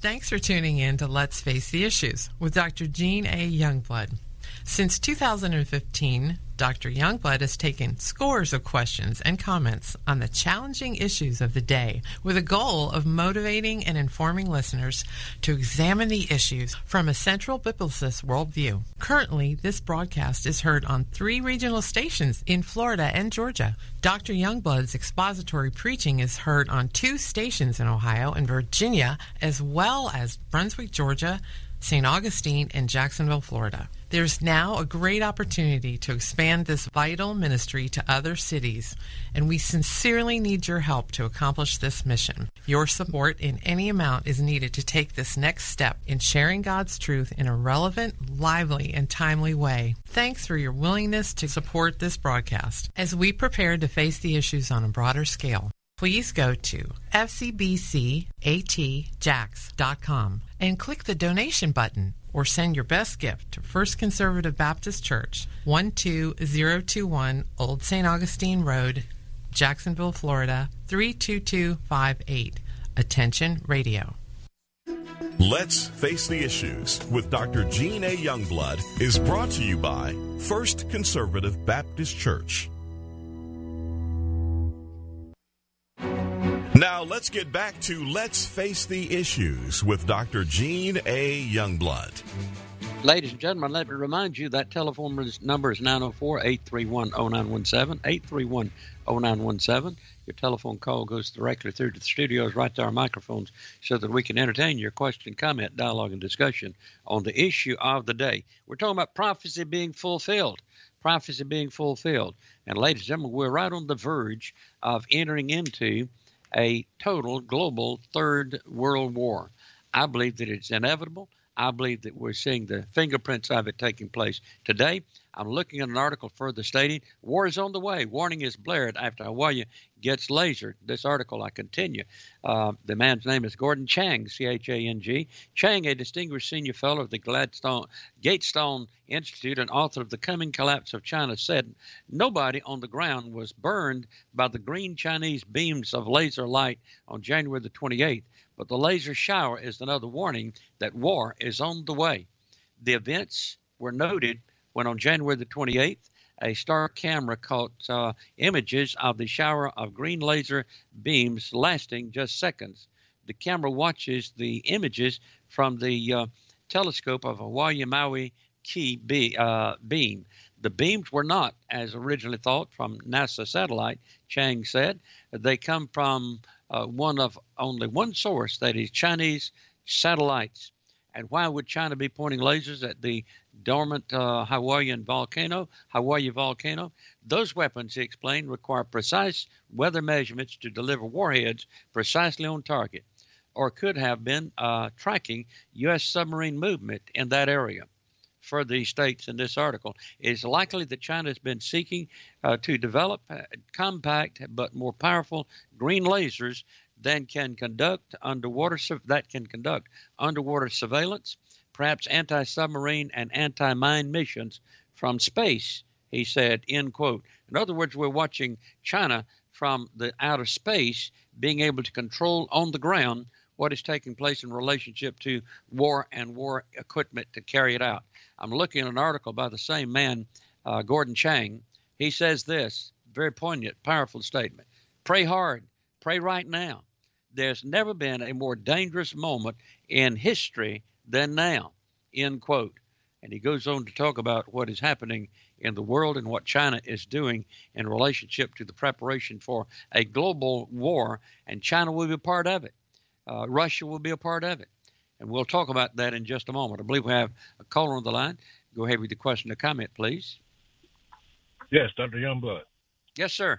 Thanks for tuning in to Let's Face the Issues with Dr. Jean A. Youngblood. Since 2015, Dr. Youngblood has taken scores of questions and comments on the challenging issues of the day with a goal of motivating and informing listeners to examine the issues from a central biblicist worldview. Currently, this broadcast is heard on 3 regional stations in Florida and Georgia. Dr. Youngblood's expository preaching is heard on 2 stations in Ohio and Virginia, as well as Brunswick, Georgia, St. Augustine, and Jacksonville, Florida. There's now a great opportunity to expand this vital ministry to other cities, and we sincerely need your help to accomplish this mission. Your support in any amount is needed to take this next step in sharing God's truth in a relevant, lively, and timely way. Thanks for your willingness to support this broadcast as we prepare to face the issues on a broader scale. Please go to fcbcatjax.com and click the donation button, or send your best gift to First Conservative Baptist Church, 12021 Old St. Augustine Road, Jacksonville, Florida, 32258. Attention Radio. Let's Face the Issues with Dr. Jean A. Youngblood is brought to you by First Conservative Baptist Church. Now let's get back to Let's Face the Issues with Dr. Jean A. Youngblood. Ladies and gentlemen, let me remind you that telephone number is 904-831-0917, 831-0917. Your telephone call goes directly through to the studios right to our microphones so that we can entertain your question, comment, dialogue, and discussion on the issue of the day. We're talking about prophecy being fulfilled. Prophecy being fulfilled. And ladies and gentlemen, we're right on the verge of entering into a total global third world war. I believe that it's inevitable. I believe that we're seeing the fingerprints of it taking place today. I'm looking at an article further stating, war is on the way. Warning is blared after Hawaii gets lasered. This article, I continue. The man's name is Gordon Chang, C-H-A-N-G. Chang, a distinguished senior fellow of the Gatestone Institute and author of The Coming Collapse of China, said nobody on the ground was burned by the green Chinese beams of laser light on January the 28th, but the laser shower is another warning that war is on the way. The events were noted when on January the 28th, a star camera caught images of the shower of green laser beams lasting just seconds. The camera watches the images from the telescope of Hawaii Maui Key beam. The beams were not, as originally thought, from NASA satellite, Chang said. They come from only one source, that is Chinese satellites. And why would China be pointing lasers at the dormant Hawaii volcano? Those weapons, he explained, require precise weather measurements to deliver warheads precisely on target, or could have been tracking U.S. submarine movement in that area. Further, he states in this article, it is likely that China has been seeking to develop compact but more powerful green lasers that can conduct underwater surveillance, perhaps anti-submarine and anti-mine missions from space, he said, end quote. In other words, we're watching China from the outer space being able to control on the ground what is taking place in relationship to war and war equipment to carry it out. I'm looking at an article by the same man, Gordon Chang. He says this, very poignant, powerful statement. Pray hard. Pray right now. There's never been a more dangerous moment in history than now, end quote. And he goes on to talk about what is happening in the world and what China is doing in relationship to the preparation for a global war, and China will be a part of it. Russia will be a part of it. And we'll talk about that in just a moment. I believe we have a caller on the line. Go ahead with the question or comment, please. Yes, Dr. Youngblood. Yes, sir.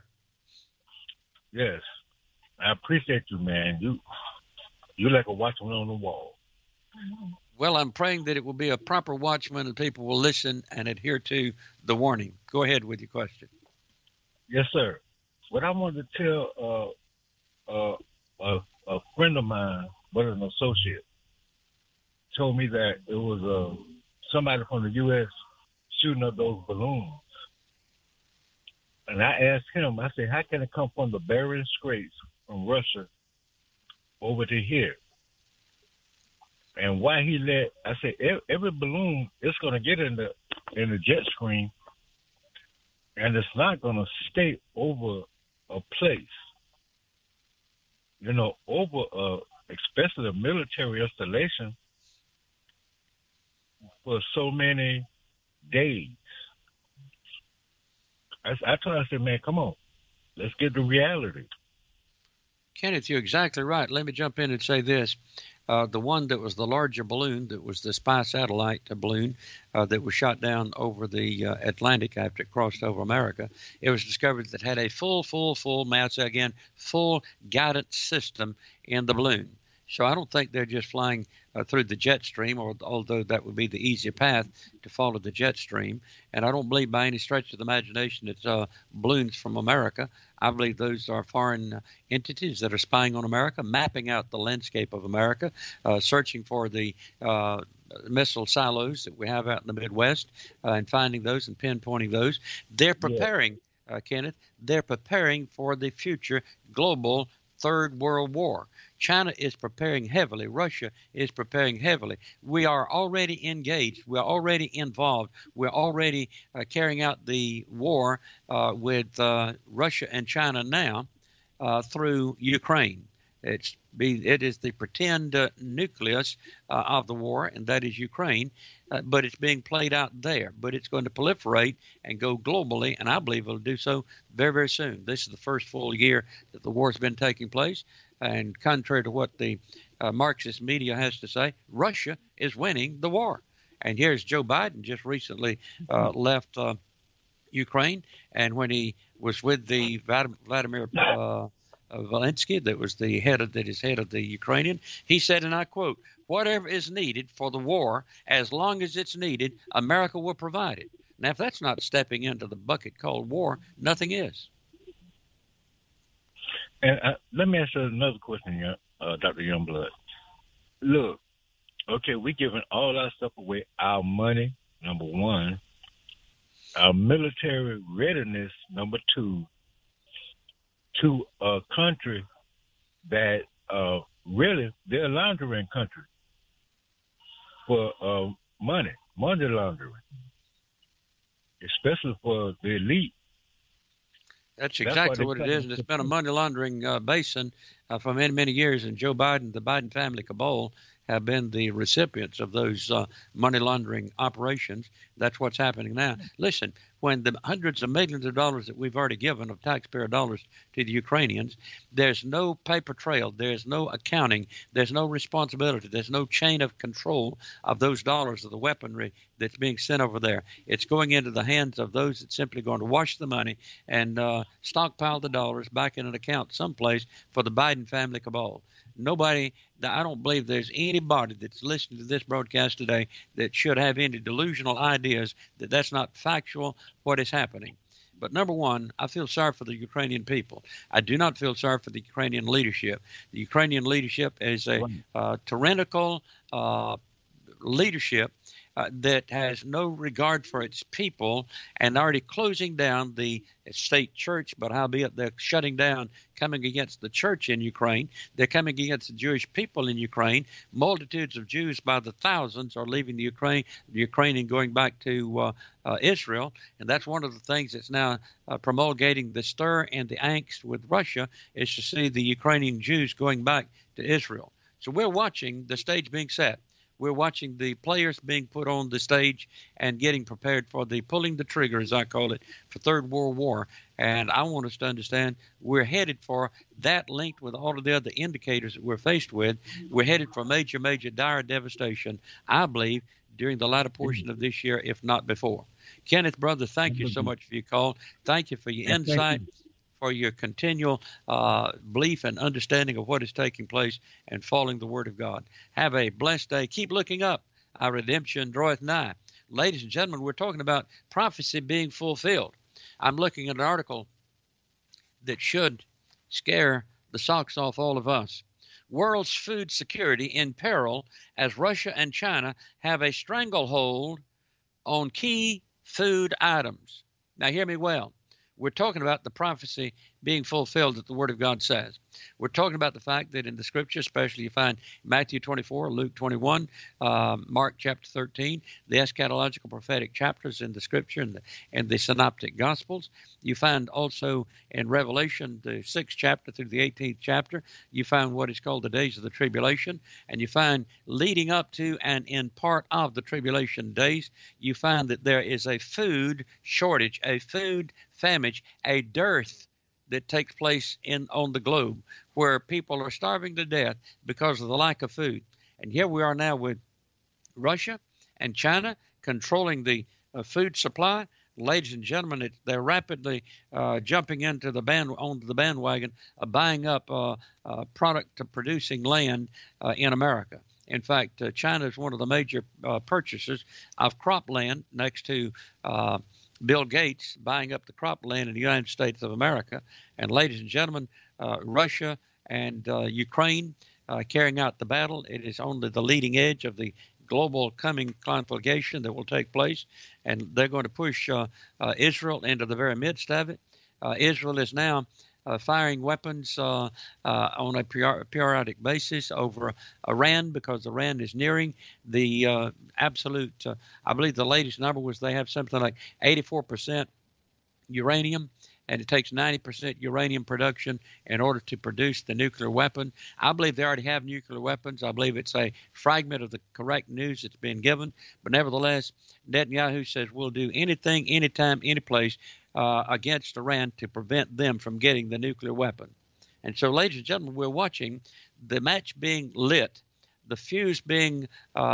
Yes. I appreciate you, man. You're like a watchman on the wall. Well, I'm praying that it will be a proper watchman and people will listen and adhere to the warning. Go ahead with your question. Yes, sir. What I wanted to tell a friend of mine, but an associate, told me that it was somebody from the U.S. shooting up those balloons. And I asked him, I said, how can it come from the Bering Straits from Russia over to here? And why he let, I said, every balloon is going to get in the jet stream, and it's not going to stay over a place, over especially a military installation for so many days. I told him, I said, man, come on, let's get to reality. Kenneth, you're exactly right. Let me jump in and say this. The one that was the larger balloon, that was the spy satellite balloon that was shot down over the Atlantic after it crossed over America, it was discovered that had a full guidance system in the balloon. So I don't think they're just flying through the jet stream, although that would be the easier path to follow the jet stream. And I don't believe by any stretch of the imagination it's balloons from America. I believe those are foreign entities that are spying on America, mapping out the landscape of America, searching for the missile silos that we have out in the Midwest, and finding those and pinpointing those. They're preparing, Kenneth, they're preparing for the future global Third World War. China is preparing heavily. Russia is preparing heavily. We are already engaged. We're already involved. We're already carrying out the war with Russia and China now through Ukraine. It is the pretend nucleus of the war, and that is Ukraine, but it's being played out there. But it's going to proliferate and go globally, and I believe it'll do so very, very soon. This is the first full year that the war has been taking place, and contrary to what the Marxist media has to say, Russia is winning the war. And here's Joe Biden just recently left Ukraine, and when he was with the Vladimir Zelensky, that was the head of the Ukrainian, he said, and I quote, "Whatever is needed for the war, as long as it's needed, America will provide it." Now, if that's not stepping into the bucket called war, nothing is. And let me ask you another question, Dr. Youngblood. Look, okay, we're giving all our stuff away, our money, number one, our military readiness, number two, to a country that really, they're a laundering country for money laundering, especially for the elite. That's exactly what it is, and it's been a money laundering basin for many, many years, and Joe Biden, the Biden family cabal, have been the recipients of those money laundering operations. That's what's happening now. Listen, when the hundreds of millions of dollars that we've already given of taxpayer dollars to the Ukrainians, there's no paper trail, there's no accounting, there's no responsibility, there's no chain of control of those dollars, of the weaponry that's being sent over there. It's going into the hands of those that's simply going to wash the money and stockpile the dollars back in an account someplace for the Biden family cabal. I don't believe there's anybody that's listening to this broadcast today that should have any delusional ideas that that's not factual what is happening. But number one, I feel sorry for the Ukrainian people. I do not feel sorry for the Ukrainian leadership. The Ukrainian leadership is a tyrannical leadership that has no regard for its people and already closing down the state church, but howbeit they're shutting down, coming against the church in Ukraine. They're coming against the Jewish people in Ukraine. Multitudes of Jews by the thousands are leaving the Ukraine and going back to Israel. And that's one of the things that's now promulgating the stir and the angst with Russia, is to see the Ukrainian Jews going back to Israel. So we're watching the stage being set. We're watching the players being put on the stage and getting prepared for the pulling the trigger, as I call it, for Third World War. And I want us to understand we're headed for that, linked with all of the other indicators that we're faced with. We're headed for major, dire devastation, I believe, during the latter portion of this year, if not before. Kenneth, brother, thank you so much for your call. Thank you for your insight, for your continual belief and understanding of what is taking place and following the Word of God. Have a blessed day. Keep looking up. Our redemption draweth nigh. Ladies and gentlemen, we're talking about prophecy being fulfilled. I'm looking at an article that should scare the socks off all of us. World's food security in peril as Russia and China have a stranglehold on key food items. Now, hear me well. We're talking about the prophecy being fulfilled that the Word of God says. We're talking about the fact that in the Scripture, especially you find Matthew 24, Luke 21, Mark chapter 13, the eschatological prophetic chapters in the Scripture and the synoptic Gospels. You find also in Revelation, the 6th chapter through the 18th chapter, you find what is called the days of the tribulation. And you find leading up to and in part of the tribulation days, you find that there is a food shortage, a food famine, a dearth that takes place on the globe where people are starving to death because of the lack of food. And here we are now with Russia and China controlling the food supply. Ladies and gentlemen, they're rapidly jumping into onto the bandwagon of buying up product to producing land in America. In fact, China is one of the major purchasers of cropland next to Bill Gates buying up the cropland in the United States of America. And ladies and gentlemen, Russia and Ukraine carrying out the battle. It is on the leading edge of the global coming conflagration that will take place, and they're going to push Israel into the very midst of it. Israel is now firing weapons on a periodic basis over Iran because Iran is nearing the absolute, I believe the latest number was they have something like 84% uranium, and it takes 90% uranium production in order to produce the nuclear weapon. I believe they already have nuclear weapons. I believe it's a fragment of the correct news that's been given. But nevertheless, Netanyahu says we'll do anything, anytime, any place against Iran to prevent them from getting the nuclear weapon. And so, ladies and gentlemen, we're watching the match being lit, the fuse being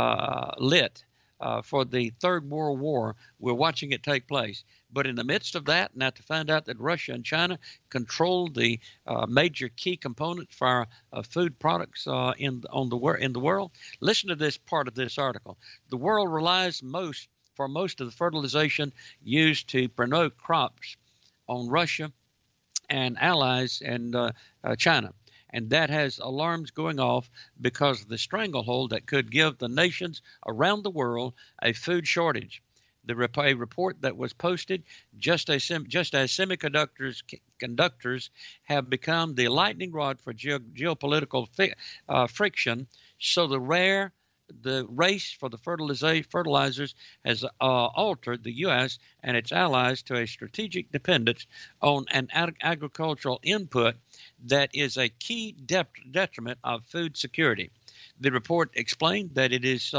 lit for the Third World War. We're watching it take place. But in the midst of that, now to find out that Russia and China control the major key components for our food products in the world, listen to this part of this article. The world relies for most of the fertilization used to promote crops on Russia and allies and China. And that has alarms going off because of the stranglehold that could give the nations around the world a food shortage. A report that was posted just as semiconductors have become the lightning rod for geopolitical friction, so the race for the fertilizers has altered the U.S. and its allies to a strategic dependence on an agricultural input that is a key detriment of food security. The report explained that it is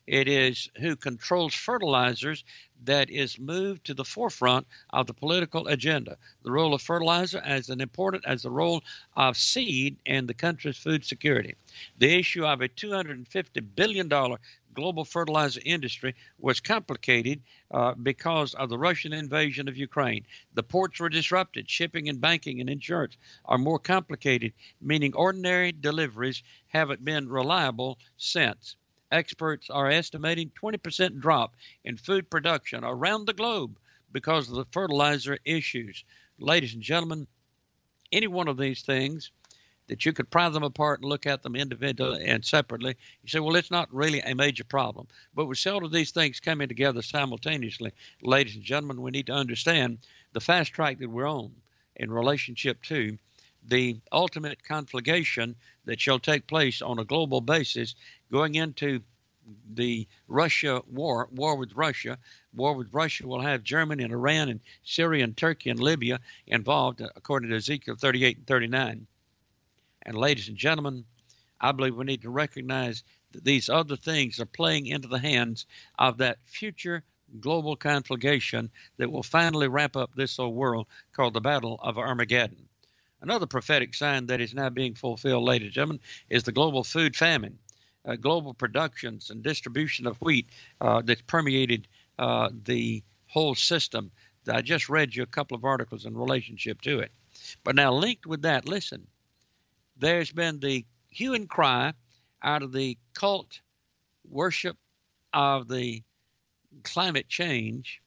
who controls fertilizers that is moved to the forefront of the political agenda. The role of fertilizer as important as the role of seed in the country's food security. The issue of a $250 billion global fertilizer industry was complicated because of the Russian invasion of Ukraine. The ports were disrupted. Shipping and banking and insurance are more complicated, meaning ordinary deliveries haven't been reliable since. Experts are estimating 20% drop in food production around the globe because of the fertilizer issues. Ladies and gentlemen, any one of these things that you could pry them apart and look at them individually and separately, you say, well, it's not really a major problem. But with several of these things coming together simultaneously, ladies and gentlemen, we need to understand the fast track that we're on in relationship to the ultimate conflagration that shall take place on a global basis going into the Russia war with Russia. War with Russia will have Germany and Iran and Syria and Turkey and Libya involved, according to Ezekiel 38 and 39. And ladies and gentlemen, I believe we need to recognize that these other things are playing into the hands of that future global conflagration that will finally wrap up this old world called the Battle of Armageddon. Another prophetic sign that is now being fulfilled, ladies and gentlemen, is the global food famine. Global productions and distribution of wheat that's permeated the whole system. I just read you a couple of articles in relationship to it. But now linked with that, listen, there's been the hue and cry out of the cult worship of the climate change.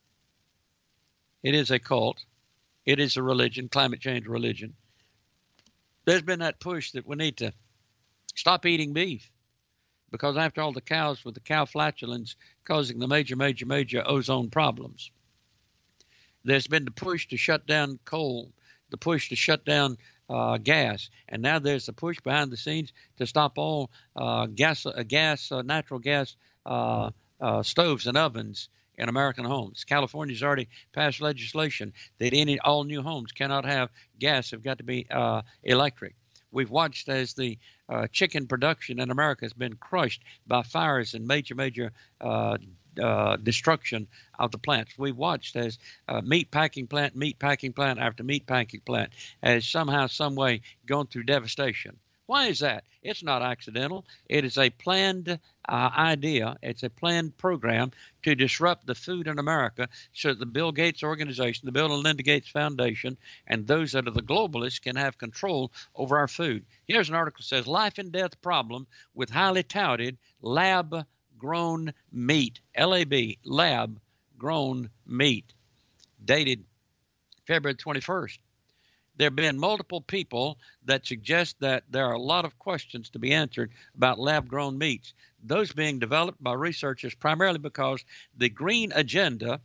It is a cult. It is a religion, climate change religion. There's been that push that we need to stop eating beef because after all, the cows with the cow flatulence causing the major ozone problems. There's been the push to shut down coal the push to shut down gas, and now there's a push behind the scenes to stop all natural gas stoves and ovens in American homes. California's already passed legislation that all new homes cannot have gas; have got to be electric. We've watched as the chicken production in America has been crushed by fires and major destruction of the plants. We've watched as meat packing plant after meat packing plant has somehow, some way gone through devastation. Why is that? It's not accidental. It is a planned idea. It's a planned program to disrupt the food in America so that the Bill Gates organization, the Bill and Linda Gates Foundation, and those that are the globalists can have control over our food. Here's an article that says, life and death problem with highly touted lab-grown meat, LAB, lab-grown meat, dated February 21st. There have been multiple people that suggest that there are a lot of questions to be answered about lab-grown meats, those being developed by researchers primarily because the green agenda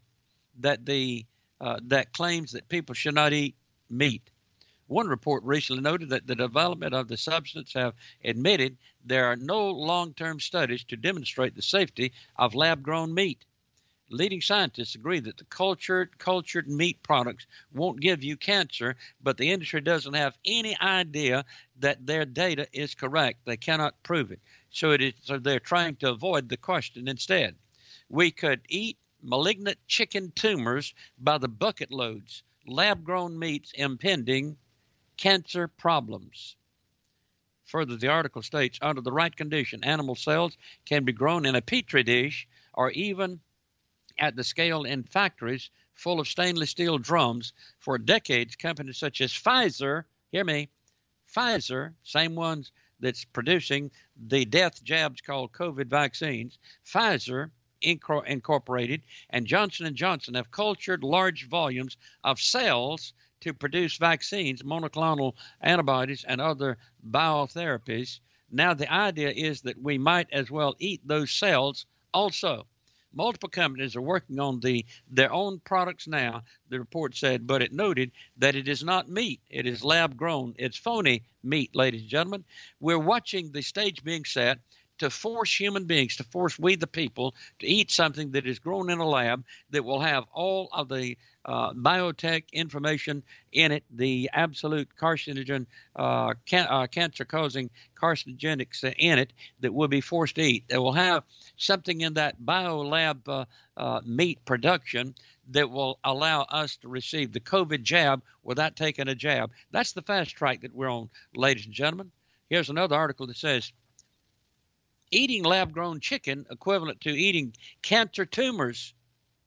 that claims that people should not eat meat. One report recently noted that the development of the substance have admitted there are no long-term studies to demonstrate the safety of lab-grown meat. Leading scientists agree that the cultured meat products won't give you cancer, but the industry doesn't have any idea that their data is correct. They cannot prove it. So they're trying to avoid the question instead. We could eat malignant chicken tumors by the bucket loads. Lab-grown meats impending cancer problems. Further, the article states, under the right condition, animal cells can be grown in a petri dish or even at the scale in factories full of stainless steel drums. For decades, companies such as Pfizer, hear me, Pfizer, same ones that's producing the death jabs called COVID vaccines, Pfizer Incorporated and Johnson & Johnson have cultured large volumes of cells to produce vaccines, monoclonal antibodies, and other biotherapies. Now the idea is that we might as well eat those cells also. Multiple companies are working on their own products now, the report said, but it noted that it is not meat. It is lab-grown. It's phony meat, ladies and gentlemen. We're watching the stage being set to force human beings, to force we the people, to eat something that is grown in a lab that will have all of the biotech information in it, the absolute carcinogen, cancer-causing carcinogenics in it that we'll be forced to eat. They will have something in that biolab meat production that will allow us to receive the COVID jab without taking a jab. That's the fast track that we're on, ladies and gentlemen. Here's another article that says, eating lab-grown chicken equivalent to eating cancer tumors.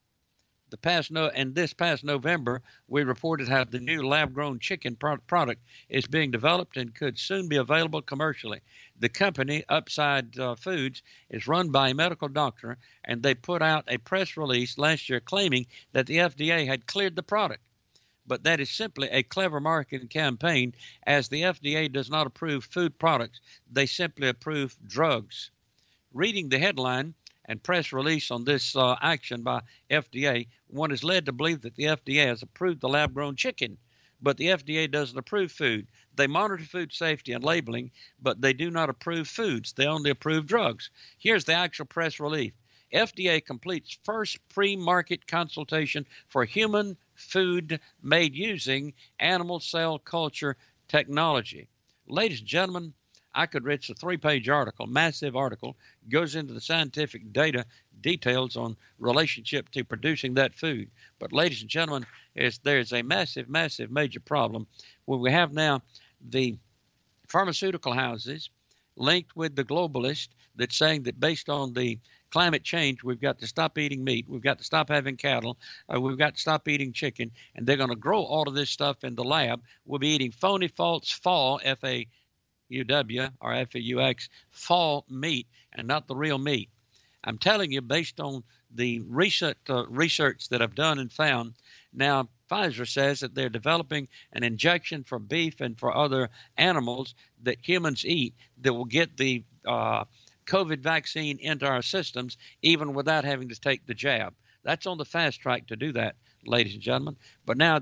This past November, we reported how the new lab-grown chicken product is being developed and could soon be available commercially. The company, Upside Foods, is run by a medical doctor, and they put out a press release last year claiming that the FDA had cleared the product. But that is simply a clever marketing campaign, as the FDA does not approve food products. They simply approve drugs. Reading the headline and press release on this action by FDA, one is led to believe that the FDA has approved the lab-grown chicken, but the FDA doesn't approve food. They monitor food safety and labeling, but they do not approve foods. They only approve drugs. Here's the actual press release. FDA completes first pre-market consultation for human food made using animal cell culture technology. Ladies and gentlemen, it's a 3-page article, massive article, goes into the scientific details on relationship to producing that food. But ladies and gentlemen, there's a massive, major problem where we have now the pharmaceutical houses linked with the globalist that's saying that based on the climate change, we've got to stop eating meat, we've got to stop having cattle, we've got to stop eating chicken, and they're going to grow all of this stuff in the lab. We'll be eating phony, false, fall, FAUW or FAUX, fall meat, and not the real meat. I'm telling you, based on the recent research that I've done and found, now Pfizer says that they're developing an injection for beef and for other animals that humans eat that will get the COVID vaccine into our systems even without having to take the jab. That's on the fast track to do that, ladies and gentlemen. But now the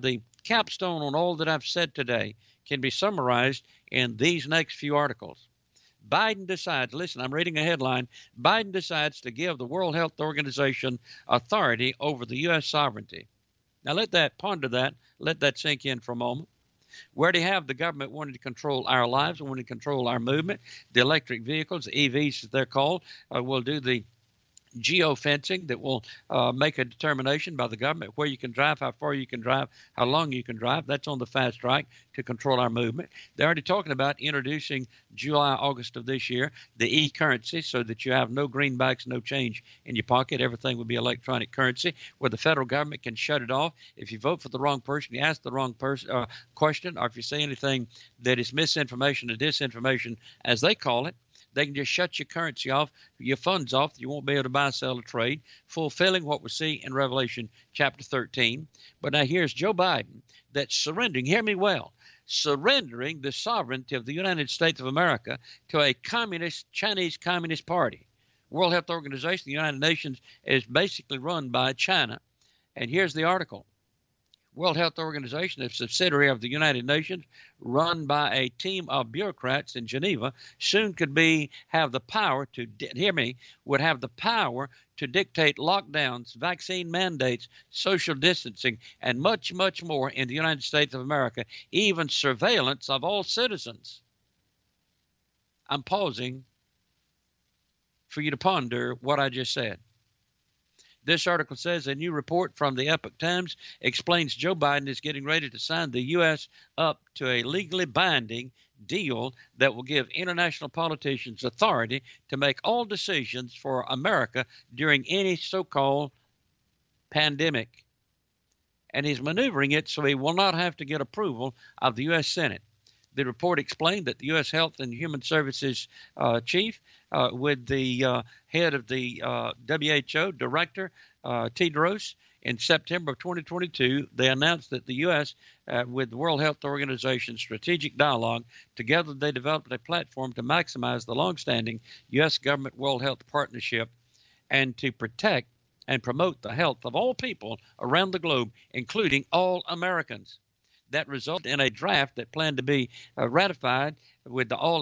capstone on all that I've said today can be summarized in these next few articles. Biden decides, listen, I'm reading a headline, Biden decides to give the World Health Organization authority over the U.S. sovereignty. Now ponder that, let that sink in for a moment. Where do you have the government wanting to control our lives, wanting to control our movement? The electric vehicles, EVs as they're called, will do the geofencing that will make a determination by the government where you can drive, how far you can drive, how long you can drive. That's on the fast track to control our movement. They're already talking about introducing July, August of this year, the e-currency, so that you have no greenbacks, no change in your pocket. Everything will be electronic currency, where the federal government can shut it off. If you vote for the wrong person, you ask the wrong person question, or if you say anything that is misinformation or disinformation, as they call it, they can just shut your currency off, your funds off. You won't be able to buy, sell, or trade, fulfilling what we see in Revelation chapter 13. But now here's Joe Biden that's surrendering, hear me well, surrendering the sovereignty of the United States of America to a Chinese Communist Party. World Health Organization, the United Nations, is basically run by China. And here's the article. World Health Organization, a subsidiary of the United Nations, run by a team of bureaucrats in Geneva, soon could have the power to dictate lockdowns, vaccine mandates, social distancing, and much, much more in the United States of America, even surveillance of all citizens. I'm pausing for you to ponder what I just said. This article says a new report from the Epoch Times explains Joe Biden is getting ready to sign the U.S. up to a legally binding deal that will give international politicians authority to make all decisions for America during any so-called pandemic. And he's maneuvering it so he will not have to get approval of the U.S. Senate. The report explained that the U.S. Health and Human Services chief with the head of the WHO director, Tedros, in September of 2022, they announced that the U.S. With the World Health Organization Strategic Dialogue, together they developed a platform to maximize the longstanding U.S. government World Health Partnership and to protect and promote the health of all people around the globe, including all Americans. That resulted in a draft that planned to be ratified with all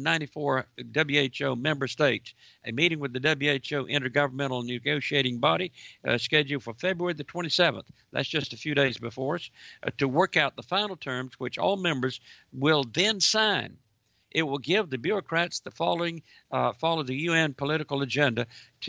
194 WHO member states. A meeting with the WHO Intergovernmental Negotiating Body scheduled for February the 27th. That's just a few days before us, to work out the final terms, which all members will then sign. It will give the bureaucrats the follow the UN political agenda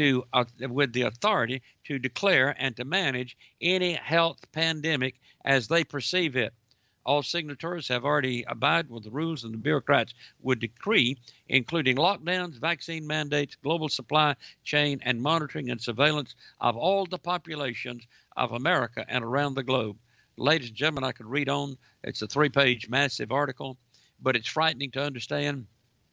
with the authority to declare and to manage any health pandemic as they perceive it. All signatories have already abided with the rules and the bureaucrats would decree, including lockdowns, vaccine mandates, global supply chain, and monitoring and surveillance of all the populations of America and around the globe. Ladies and gentlemen, I could read on. It's a 3-page massive article, but it's frightening to understand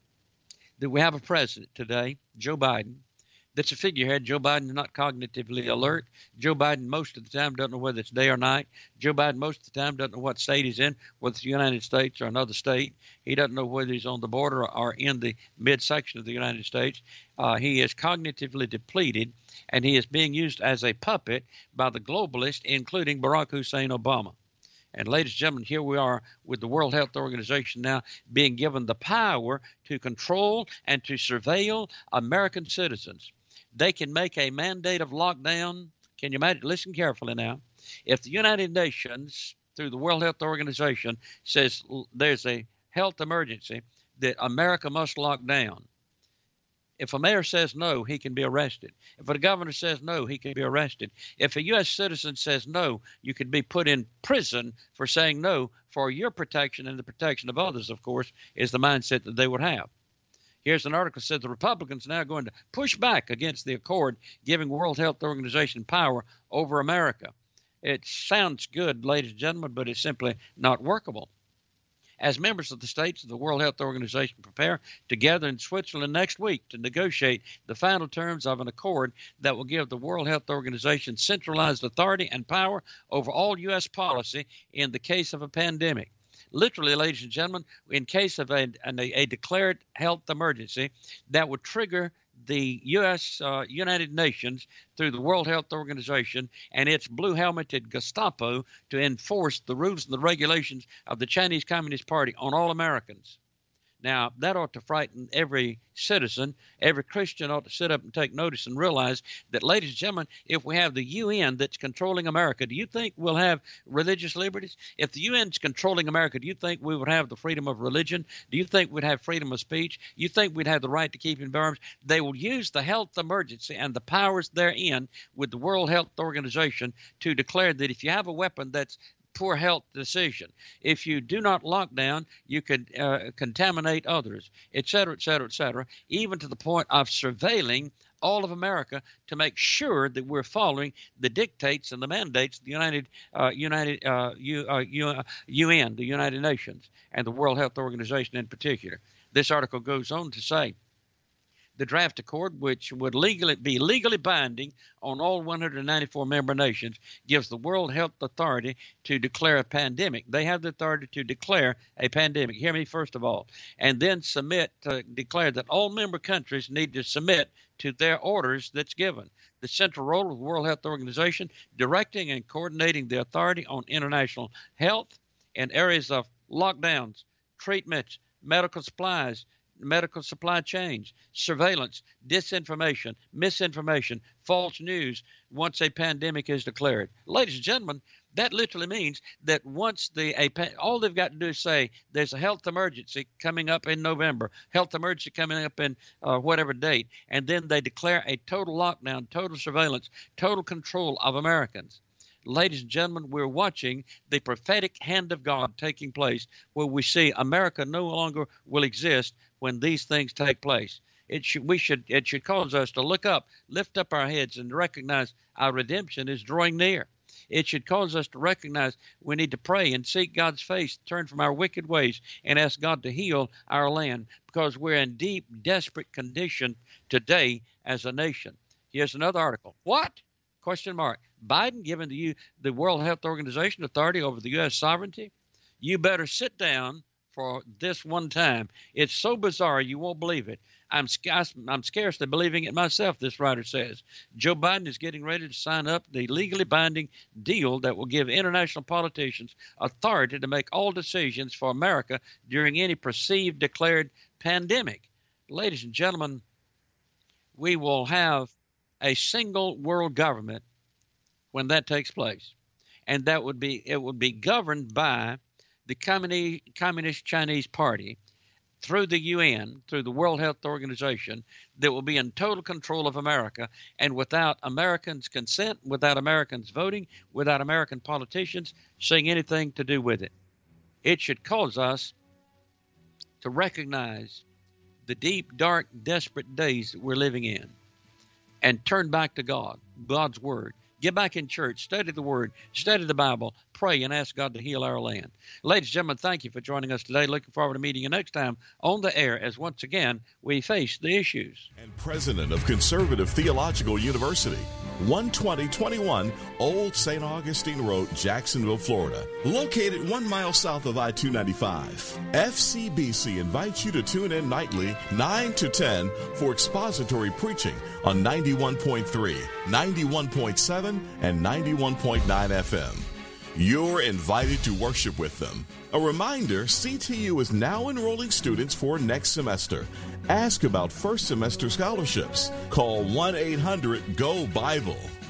that we have a president today, Joe Biden, that's a figurehead. Joe Biden is not cognitively alert. Joe Biden most of the time doesn't know whether it's day or night. Joe Biden most of the time doesn't know what state he's in, whether it's the United States or another state. He doesn't know whether he's on the border or in the midsection of the United States. He is cognitively depleted, and he is being used as a puppet by the globalists, including Barack Hussein Obama. And ladies and gentlemen, here we are with the World Health Organization now being given the power to control and to surveil American citizens. They can make a mandate of lockdown. Can you imagine? Listen carefully now. If the United Nations, through the World Health Organization, says there's a health emergency that America must lock down, if a mayor says no, he can be arrested. If a governor says no, he can be arrested. If a U.S. citizen says no, you could be put in prison for saying no for your protection, and the protection of others, of course, is the mindset that they would have. Here's an article that says the Republicans are now going to push back against the accord giving World Health Organization power over America. It sounds good, ladies and gentlemen, but it's simply not workable. As members of the states of the World Health Organization prepare to gather in Switzerland next week to negotiate the final terms of an accord that will give the World Health Organization centralized authority and power over all U.S. policy in the case of a pandemic. Literally, ladies and gentlemen, in case of a declared health emergency, that would trigger the U.S. United Nations through the World Health Organization and its blue-helmeted Gestapo to enforce the rules and the regulations of the Chinese Communist Party on all Americans. Now, that ought to frighten every citizen. Every Christian ought to sit up and take notice and realize that, ladies and gentlemen, if we have the UN that's controlling America, do you think we'll have religious liberties? If the UN's controlling America, do you think we would have the freedom of religion? Do you think we'd have freedom of speech? You think we'd have the right to keep and bear arms? They will use the health emergency and the powers therein with the World Health Organization to declare that if you have a weapon that's poor health decision. If you do not lock down, you could contaminate others, et cetera, et cetera, et cetera, even to the point of surveilling all of America to make sure that we're following the dictates and the mandates of the UN, the United Nations, and the World Health Organization in particular. This article goes on to say, the draft accord, which would be legally binding on all 194 member nations, gives the World Health Authority to declare a pandemic. They have the authority to declare a pandemic. Hear me first of all. And then declare that all member countries need to submit to their orders that's given. The central role of the World Health Organization, directing and coordinating the authority on international health in areas of lockdowns, treatments, medical supplies, medical supply chains, surveillance, disinformation, misinformation, false news once a pandemic is declared. Ladies and gentlemen, that literally means that once all they've got to do is say there's a health emergency coming up in November, health emergency coming up in whatever date, and then they declare a total lockdown, total surveillance, total control of Americans. Ladies and gentlemen, we're watching the prophetic hand of God taking place where we see America no longer will exist when these things take place. It should cause us to look up, lift up our heads, and recognize our redemption is drawing near. It should cause us to recognize we need to pray and seek God's face, turn from our wicked ways, and ask God to heal our land because we're in deep, desperate condition today as a nation. Here's another article. What? Question mark. Biden giving the World Health Organization authority over the U.S. sovereignty? You better sit down for this one time. It's so bizarre you won't believe it. I'm scarcely believing it myself, this writer says. Joe Biden is getting ready to sign up the legally binding deal that will give international politicians authority to make all decisions for America during any perceived declared pandemic. Ladies and gentlemen, we will have a single world government when that takes place. And it would be governed by the Communist Chinese Party through the UN, through the World Health Organization, that will be in total control of America, and without Americans' consent, without Americans voting, without American politicians saying anything to do with it. It should cause us to recognize the deep, dark, desperate days that we're living in and turn back to God, God's Word. Get back in church, study the Word, study the Bible, pray, and ask God to heal our land. Ladies and gentlemen, thank you for joining us today. Looking forward to meeting you next time on the air as once again we face the issues. And president of Conservative Theological University, 12021 Old St. Augustine Road, Jacksonville, Florida. Located 1 mile south of I-295. FCBC invites you to tune in nightly 9 to 10 for expository preaching on 91.3, 91.7, and 91.9 FM. You're invited to worship with them. A reminder, CTU is now enrolling students for next semester. Ask about first semester scholarships. Call 1-800-GO-BIBLE.